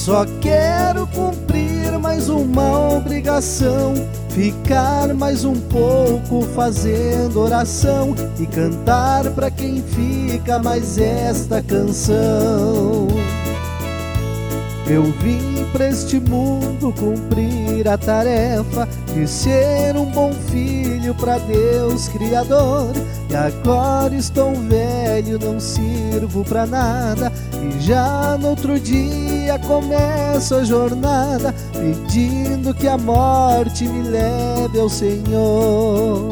Só quero cumprir mais uma obrigação, ficar mais um pouco fazendo oração e cantar pra quem fica mais esta canção. Eu vim pra este mundo cumprir a tarefa de ser um bom filho pra Deus Criador. E agora estou velho, não sirvo pra nada, e já no outro dia começo a jornada, pedindo que a morte me leve ao Senhor.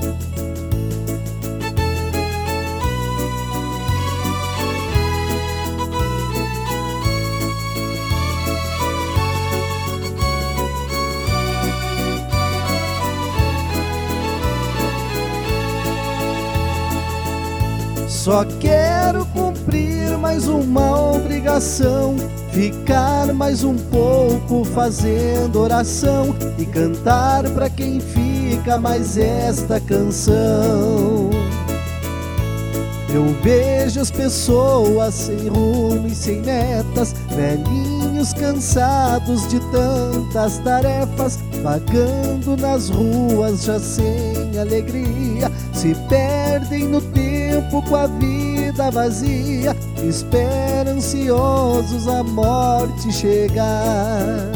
Só quero cumprir mais uma obrigação, ficar mais um pouco fazendo oração e cantar pra quem fica mais esta canção. Eu vejo as pessoas sem rumo e sem metas, velhinhos cansados de tantas tarefas, vagando nas ruas já sem alegria, se perdem no tempo com a vida vazia, esperam ansiosos a morte chegar.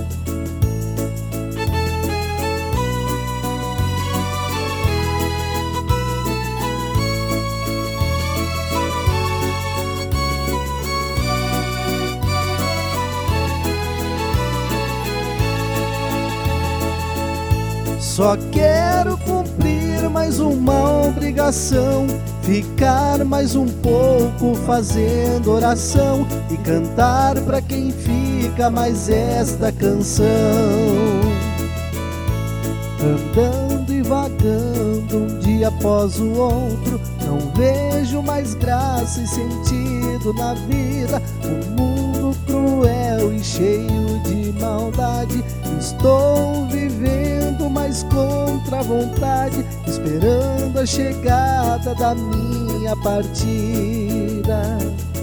Só quero cumprir mais uma obrigação, ficar mais um pouco fazendo oração e cantar pra quem fica mais esta canção. Andando e vagando um dia após o outro, não vejo mais graça e sentido na vida. Um mundo cruel e cheio de maldade, estou vivendo mais contra a vontade, esperando a chegada da minha partida.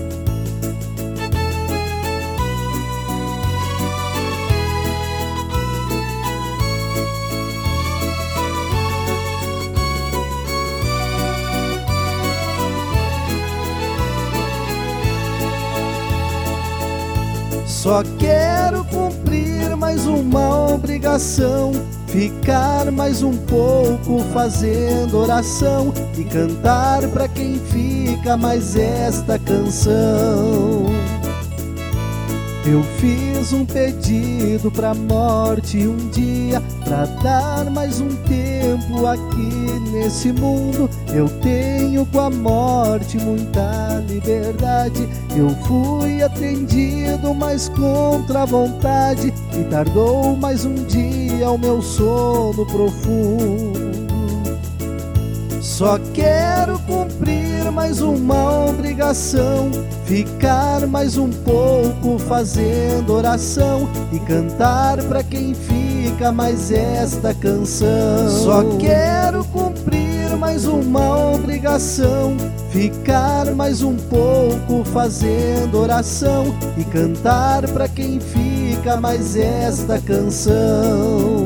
Só quero cumprir mais uma obrigação, ficar mais um pouco fazendo oração e cantar pra quem fica mais esta canção. Eu fiz um pedido pra morte um dia, pra dar mais um tempo aqui nesse mundo. Eu tenho com a morte muita liberdade, eu fui atendido, mas contra a vontade, e tardou mais um dia o meu sono profundo. Só quero cumprir mais uma obrigação, ficar mais um pouco fazendo oração e cantar pra quem fica mais esta canção. Só quero cumprir mais uma obrigação, ficar mais um pouco fazendo oração e cantar pra quem fica mais esta canção.